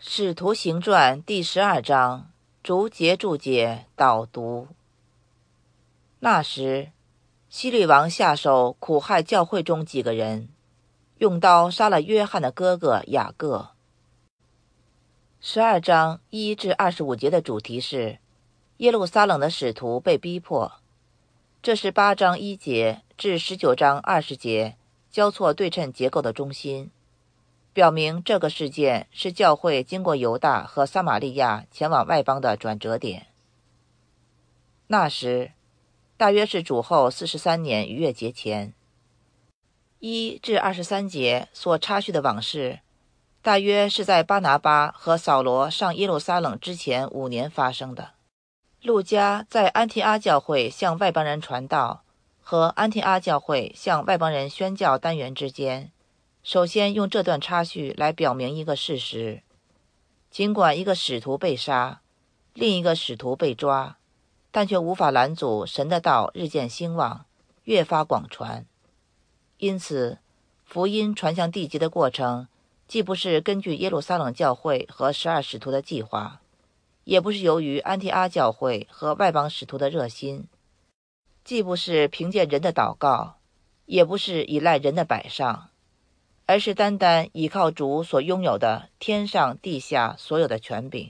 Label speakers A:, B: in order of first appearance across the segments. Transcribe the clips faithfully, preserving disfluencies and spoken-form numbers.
A: 使徒行传第十二章逐节注解导读。那时，希律王下手苦害教会中几个人，用刀杀了约翰的哥哥雅各。十二章一至二十五节的主题是耶路撒冷的使徒被逼迫，这是八章一节至十九章二十节交错对称结构的中心，表明这个事件是教会经过犹大和撒玛利亚前往外邦的转折点。那时大约是主后四十三年逾越节前。一至二十三节所插叙的往事，大约是在巴拿巴和扫罗上耶路撒冷之前五年发生的。路加在安提阿教会向外邦人传道和安提阿教会向外邦人宣教单元之间，首先用这段插叙来表明一个事实：尽管一个使徒被杀，另一个使徒被抓，但却无法拦阻神的道日渐兴旺，越发广传。因此，福音传向地极的过程，既不是根据耶路撒冷教会和十二使徒的计划，也不是由于安提阿教会和外邦使徒的热心，既不是凭借人的祷告，也不是依赖人的摆上，而是单单依靠主所拥有的天上地下所有的权柄。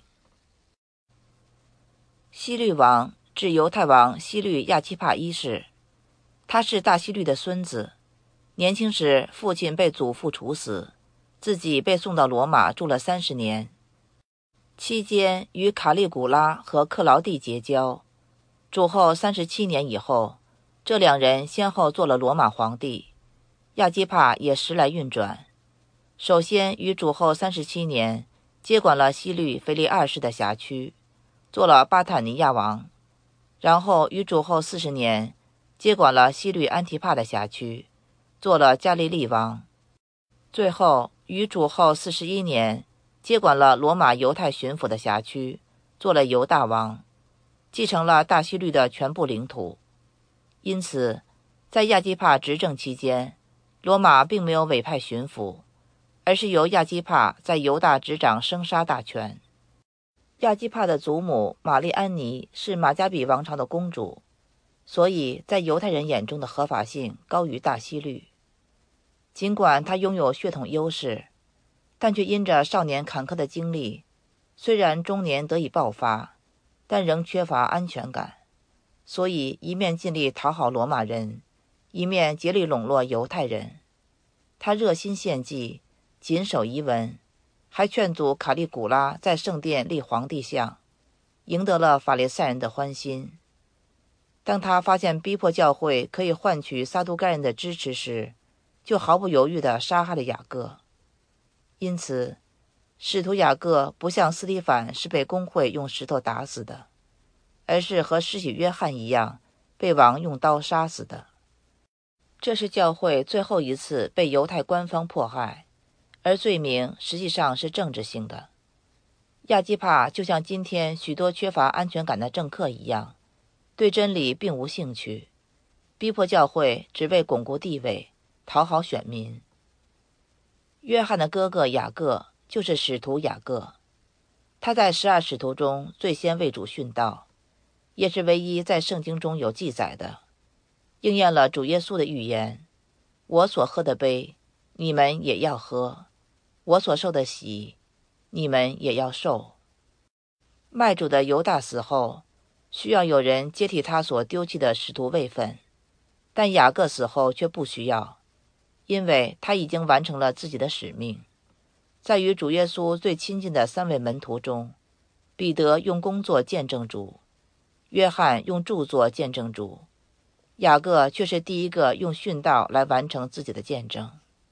A: 希律王指犹太王希律亚基帕一世，他是大希律的孙子，年轻时父亲被祖父处死，自己被送到罗马住了三十年，期间与卡利古拉和克劳地结交。主后三十七年以后，这两人先后做了罗马皇帝，亚基帕也时来运转。首先于主后三十七年接管了希律腓力二世的辖区，做了巴坦尼亚王，然后于主后四十年接管了希律安提帕的辖区，做了加利利王，最后于主后四十一年接管了罗马犹太巡抚的辖区，做了犹大王，继承了大希律的全部领土。因此，在亚基帕执政期间，罗马并没有委派巡抚，而是由亚基帕在犹大执掌生杀大权。亚基帕的祖母玛丽安妮是马加比王朝的公主，所以在犹太人眼中的合法性高于大希律。尽管他拥有血统优势，但却因着少年坎坷的经历，虽然中年得以爆发，但仍缺乏安全感，所以一面尽力讨好罗马人，一面竭力笼络犹太人。他热心献祭，谨守遗文，还劝阻卡利古拉在圣殿立皇帝像，赢得了法利赛人的欢心。当他发现逼迫教会可以换取撒都该人的支持时，就毫不犹豫地杀害了雅各。因此，使徒雅各不像斯提反是被公会用石头打死的，而是和施洗约翰一样被王用刀杀死的。这是教会最后一次被犹太官方迫害，而罪名实际上是政治性的。亚基帕就像今天许多缺乏安全感的政客一样，对真理并无兴趣，逼迫教会只为巩固地位，讨好选民。约翰的哥哥雅各就是使徒雅各，他在十二使徒中最先为主殉道，也是唯一在圣经中有记载的，应验了主耶稣的预言：我所喝的杯，你们也要喝；我所受的洗，你们也要受。卖主的犹大死后，需要有人接替他所丢弃的使徒位分，但雅各死后却不需要，因为他已经完成了自己的使命。在与主耶稣最亲近的三位门徒中，彼得用工作见证主，约翰用著作见证主，雅各却是第一个用殉道来完成自己的见证。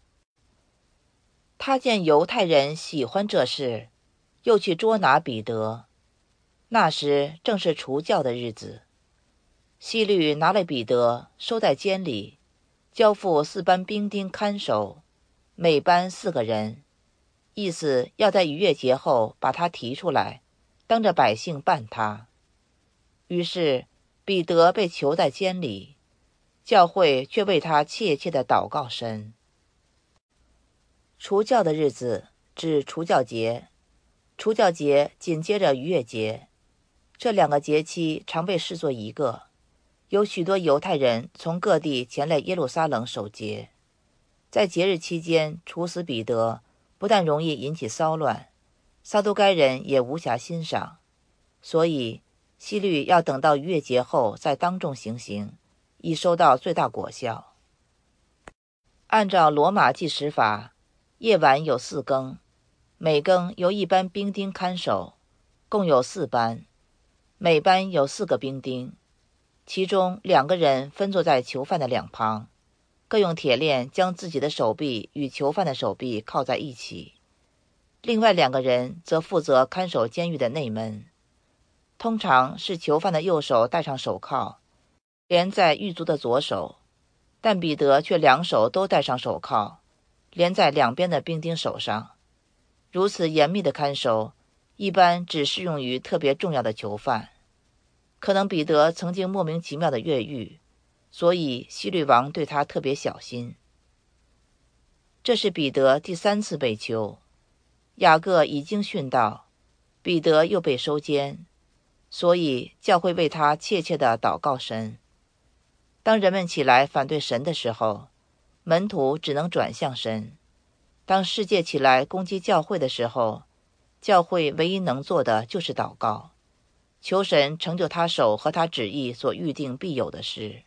A: 他见犹太人喜欢这事，又去捉拿彼得。那时正是除酵的日子，希律拿了彼得，收在监里，交付四班兵丁看守，每班四个人，意思要在逾越节后把他提出来，当着百姓办他。于是彼得被囚在监里，教会却为他切切地祷告神。除酵的日子指除酵节， 除酵节紧接着逾越节，这两个节期常被视作一个，有许多犹太人从各地前来耶路撒冷守节。在节日期间处死彼得，不但容易引起骚乱，撒都该人也无暇欣赏，所以希律要等到逾越节后再当众行刑，以收到最大果效。按照罗马计时法，夜晚有四更，每更由一班兵丁看守，共有四班，每班有四个兵丁，其中两个人分坐在囚犯的两旁，各用铁链将自己的手臂与囚犯的手臂铐在一起，另外两个人则负责看守监狱的内门。通常是囚犯的右手戴上手铐，连在狱卒的左手，但彼得却两手都戴上手铐，连在两边的兵丁手上。如此严密的看守，一般只适用于特别重要的囚犯。可能彼得曾经莫名其妙的越狱，所以希律王对他特别小心。这是彼得第三次被囚，雅各已经殉道，彼得又被收监，所以教会为他切切地祷告神。当人们起来反对神的时候，门徒只能转向神；当世界起来攻击教会的时候，教会唯一能做的就是祷告，求神成就他手和他旨意所预定必有的事。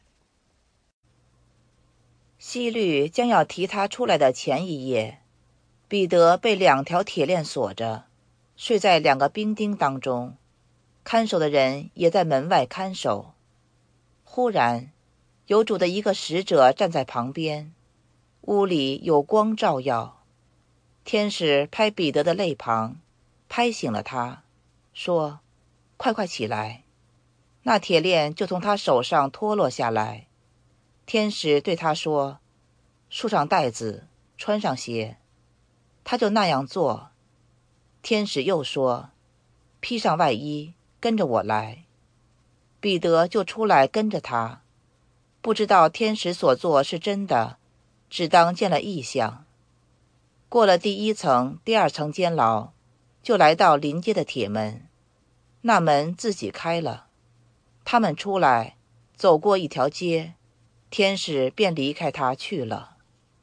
A: 希律将要提他出来的前一夜，彼得被两条铁链锁着，睡在两个兵丁当中，看守的人也在门外看守。忽然有主的一个使者站在旁边，屋里有光照耀。天使拍彼得的肋旁，拍醒了他，说：快快起来。那铁链就从他手上脱落下来。天使对他说：束上带子，穿上鞋。他就那样做。天使又说：披上外衣，跟着我来。彼得就出来跟着他，不知道天使所做是真的，只当见了异象。过了第一层、第二层监牢，就来到临街的铁门，那门自己开了。他们出来，走过一条街，天使便离开他去了。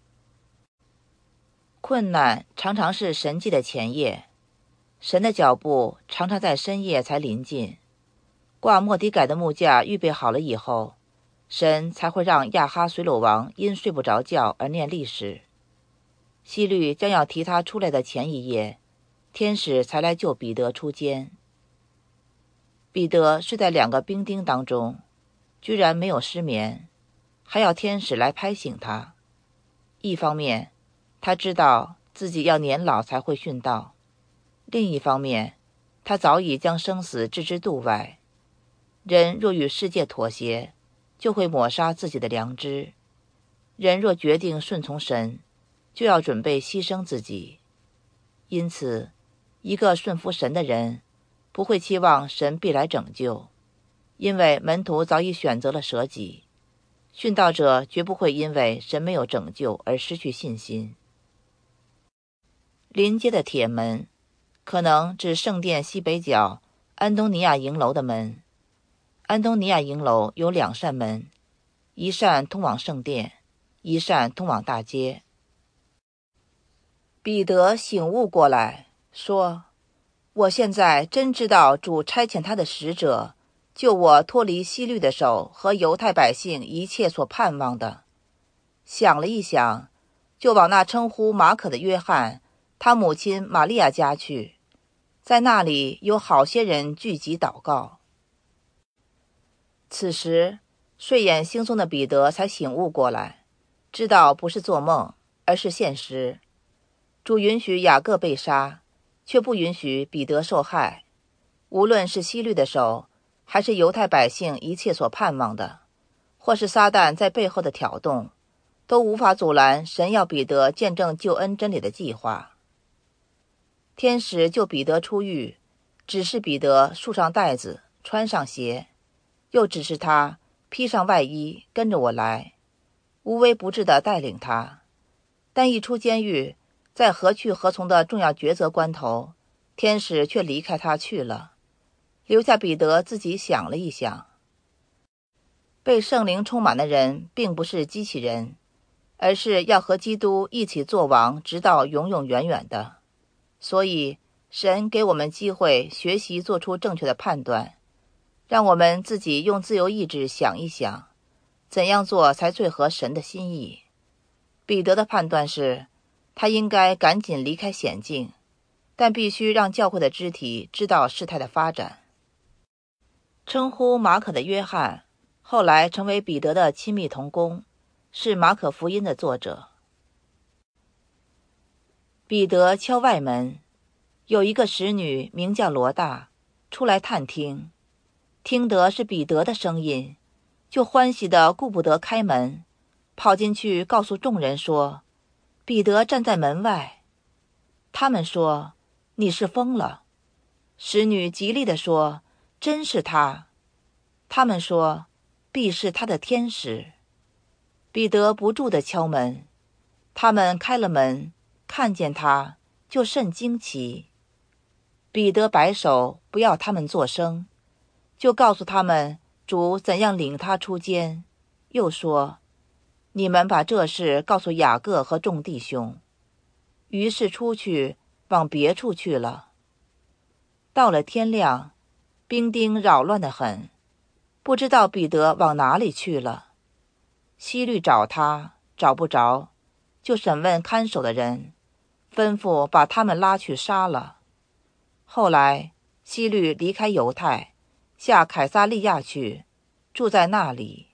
A: 困难常常是神迹的前夜，神的脚步常常在深夜才临近。挂末底改的木架预备好了以后，神才会让亚哈随鲁王因睡不着觉而念历史。希律将要提他出来的前一夜，天使才来救彼得出监。彼得睡在两个兵丁当中，居然没有失眠，还要天使来拍醒他。一方面他知道自己要年老才会殉道，另一方面他早已将生死置之度外。人若与世界妥协，就会抹杀自己的良知；人若决定顺从神，就要准备牺牲自己。因此，一个顺服神的人不会期望神必来拯救，因为门徒早已选择了舍己。殉道者绝不会因为神没有拯救而失去信心。临街的铁门可能指圣殿西北角安东尼亚营楼的门。安东尼亚营楼有两扇门，一扇通往圣殿，一扇通往大街。彼得醒悟过来，说：我现在真知道主差遣他的使者救我脱离希律的手和犹太百姓一切所盼望的。想了一想，就往那称呼马可的约翰他母亲玛利亚家去，在那里有好些人聚集祷告。此时睡眼惺忪的彼得才醒悟过来，知道不是做梦，而是现实。主允许雅各被杀，却不允许彼得受害。无论是希律的手，还是犹太百姓一切所盼望的，或是撒旦在背后的挑动，都无法阻拦神要彼得见证救恩真理的计划。天使救彼得出狱，指示彼得束上带子，穿上鞋，又指示他披上外衣，跟着我来，无微不至地带领他。但一出监狱，在何去何从的重要抉择关头， 天使却离开他去了，留下彼得自己想了一想。被圣灵充满的人并不是机器人，而是要和基督一起作王，直到永永远远的。所以神给我们机会学习做出正确的判断，让我们自己用自由意志想一想，怎样做才最合神的心意。彼得的判断是，他应该赶紧离开险境，但必须让教会的肢体知道事态的发展。称呼马可的约翰，后来成为彼得的亲密同工，是马可福音的作者。彼得敲外门，有一个使女名叫罗大，出来探听，听得是彼得的声音，就欢喜地顾不得开门，跑进去告诉众人说，彼得站在门外。他们说，你是疯了。使女极力地说，真是他。他们说，必是他的天使。彼得不住地敲门，他们开了门，看见他，就甚惊奇。彼得摆手，不要他们作声，就告诉他们主怎样领他出监，又说，你们把这事告诉雅各和众弟兄。于是出去，往别处去了。到了天亮，兵丁扰乱得很，不知道彼得往哪里去了。希律找他，找不着，就审问看守的人，吩咐把他们拉去杀了。后来希律离开犹太，下凯撒利亚去，住在那里。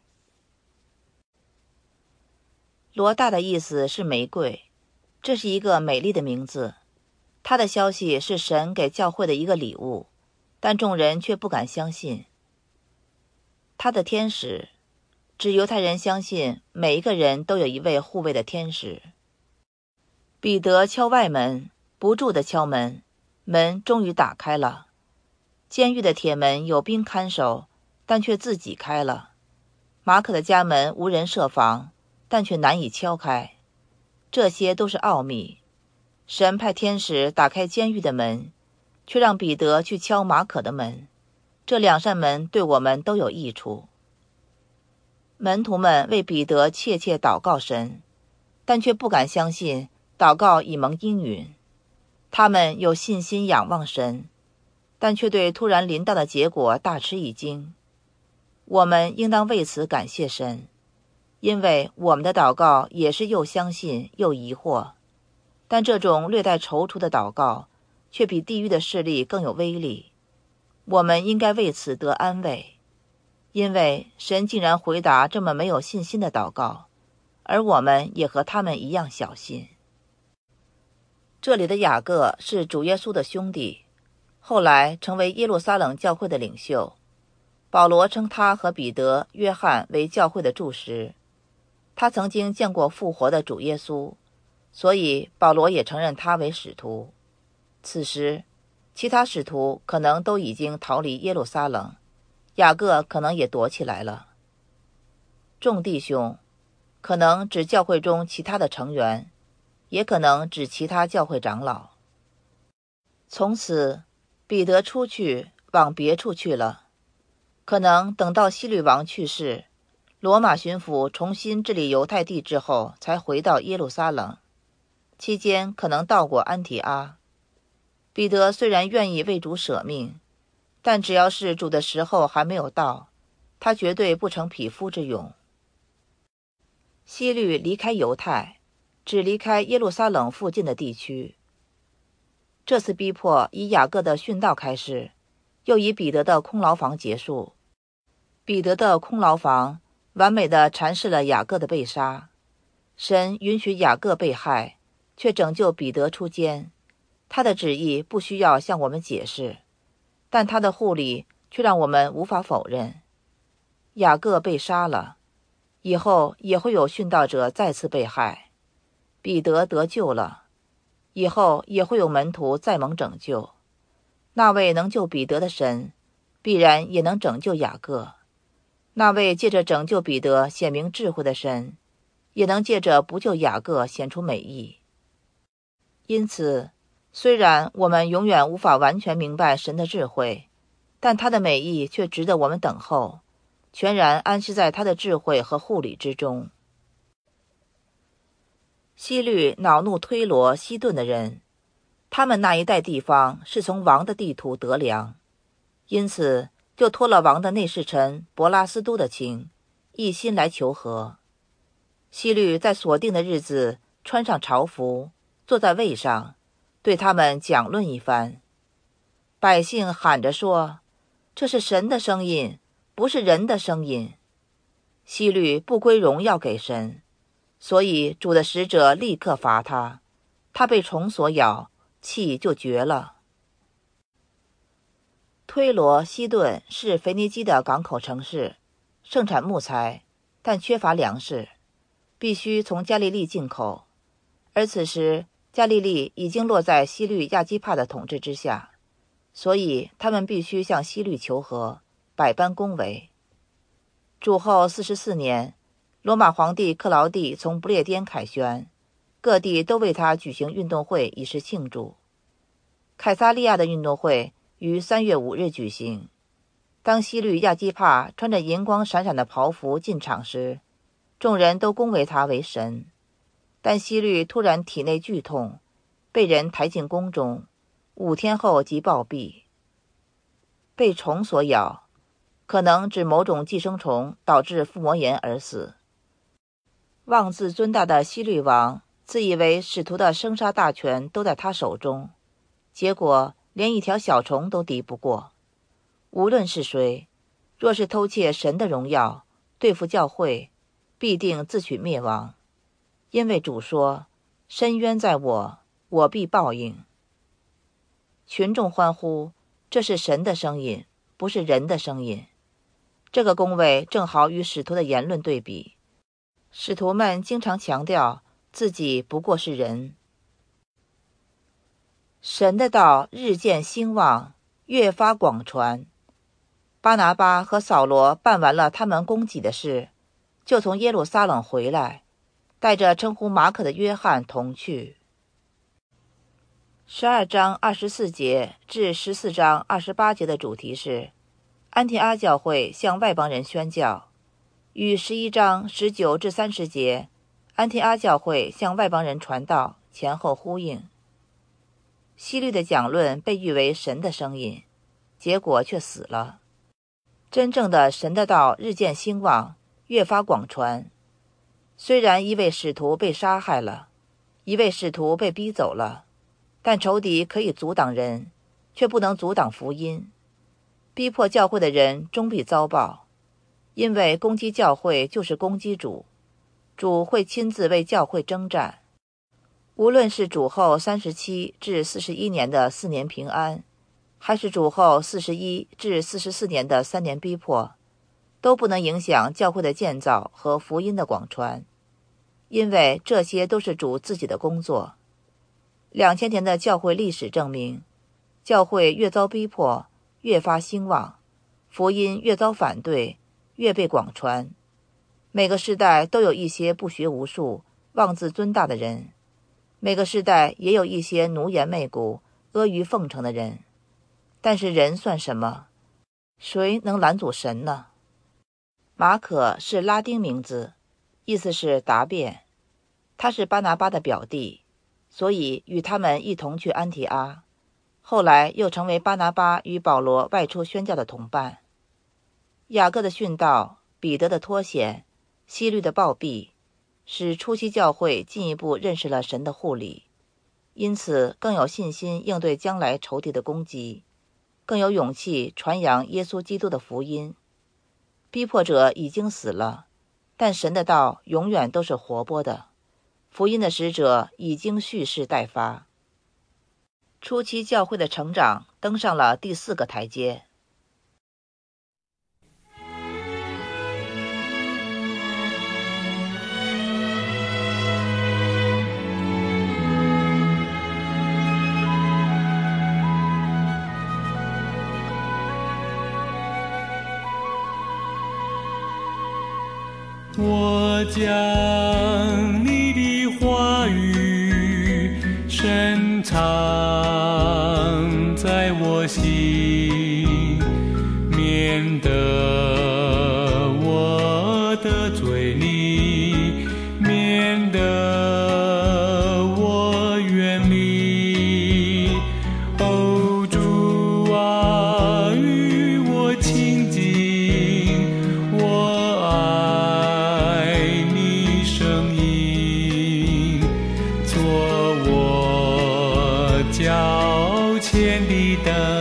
A: 罗大的意思是玫瑰，这是一个美丽的名字。他的消息是神给教会的一个礼物，但众人却不敢相信。他的天使，指犹太人相信每一个人都有一位护卫的天使。彼得敲外门，不住地敲门，门终于打开了。监狱的铁门有兵看守，但却自己开了。马可的家门无人设防，但却难以敲开。这些都是奥秘。神派天使打开监狱的门，却让彼得去敲马可的门。这两扇门对我们都有益处。门徒们为彼得切切祷告神，但却不敢相信祷告已蒙应允。他们有信心仰望神，但却对突然临到的结果大吃一惊。我们应当为此感谢神，因为我们的祷告也是又相信又疑惑，但这种略带踌躇的祷告却比地狱的势力更有威力。我们应该为此得安慰，因为神竟然回答这么没有信心的祷告，而我们也和他们一样小心。这里的雅各是主耶稣的兄弟，后来成为耶路撒冷教会的领袖。保罗称他和彼得、约翰为教会的柱石。他曾经见过复活的主耶稣，所以保罗也承认他为使徒。此时其他使徒可能都已经逃离耶路撒冷，雅各可能也躲起来了。众弟兄可能指教会中其他的成员，也可能指其他教会长老。从此彼得出去往别处去了，可能等到希律王去世，罗马巡抚重新治理犹太地之后才回到耶路撒冷，期间可能到过安提阿。彼得虽然愿意为主舍命，但只要是主的时候还没有到，他绝对不成匹夫之勇。希律离开犹太，只离开耶路撒冷附近的地区。这次逼迫以雅各的殉道开始，又以彼得的空牢房结束。彼得的空牢房完美地阐释了雅各的被杀。神允许雅各被害，却拯救彼得出监。他的旨意不需要向我们解释，但他的护理却让我们无法否认。雅各被杀了，以后也会有殉道者再次被害。彼得得救了，以后也会有门徒再蒙拯救。那位能救彼得的神，必然也能拯救雅各。那位借着拯救彼得显明智慧的神，也能借着不救雅各显出美意。因此虽然我们永远无法完全明白神的智慧，但他的美意却值得我们等候，全然安息在他的智慧和护理之中。希律恼怒推罗、西顿的人，他们那一带地方是从王的地图得粮，因此就托了王的内侍臣伯拉斯都的情，一心来求和。希律在所定的日子穿上朝服，坐在位上，对他们讲论一番。百姓喊着说，这是神的声音，不是人的声音。希律不归荣耀给神，所以主的使者立刻罚他，他被虫所咬，气就绝了。推罗、西顿是腓尼基的港口城市，盛产木材，但缺乏粮食，必须从加利利进口。而此时加利利已经落在希律亚基帕的统治之下，所以他们必须向希律求和，百般恭维。主后四十四年，罗马皇帝克劳地从不列颠凯旋，各地都为他举行运动会以示庆祝。凯撒利亚的运动会于三月五日举行。当希律亚基帕穿着银光闪闪的袍服进场时，众人都恭维他为神。但希律突然体内剧痛，被人抬进宫中，五天后即暴毙。被虫所咬，可能指某种寄生虫导致腹膜炎而死。妄自尊大的希律王自以为使徒的生杀大权都在他手中，结果连一条小虫都敌不过。无论是谁，若是偷窃神的荣耀，对付教会，必定自取灭亡。因为主说，深渊在我，我必报应。群众欢呼，这是神的声音，不是人的声音。这个恭维正好与使徒的言论对比。使徒们经常强调自己不过是人。神的道日渐兴旺，越发广传。巴拿巴和扫罗办完了他们供给的事，就从耶路撒冷回来，带着称呼马可的约翰同去。十二章二十四节至十四章二十八节的主题是安提阿教会向外邦人宣教，与十一章十九至三十节安提阿教会向外邦人传道前后呼应。希律的讲论被誉为神的声音，结果却死了。真正的神的道日渐兴旺，越发广传。虽然一位使徒被杀害了，一位使徒被逼走了，但仇敌可以阻挡人，却不能阻挡福音。逼迫教会的人终必遭报，因为攻击教会就是攻击主，主会亲自为教会征战。无论是主后三十七至四十一年的四年平安，还是主后四十一至四十四年的三年逼迫，都不能影响教会的建造和福音的广传，因为这些都是主自己的工作。两千年的教会历史证明，教会越遭逼迫，越发兴旺，福音越遭反对，越被广传。每个时代都有一些不学无术、妄自尊大的人，每个时代也有一些奴颜媚骨、阿谀奉承的人。但是人算什么？谁能拦阻神呢？马可是拉丁名字，意思是答辩。他是巴拿巴的表弟，所以与他们一同去安提阿，后来又成为巴拿巴与保罗外出宣教的同伴。雅各的殉道，彼得的脱险，希律的暴毙，使初期教会进一步认识了神的护理，因此更有信心应对将来仇敌的攻击，更有勇气传扬耶稣基督的福音。逼迫者已经死了，但神的道永远都是活泼的，福音的使者已经蓄势待发。初期教会的成长登上了第四个台阶。
B: 我将你的话语深藏在我心，免得我得罪你，免得我远离。哦，主啊，与我亲近，我爱你声音，做我脚前的灯。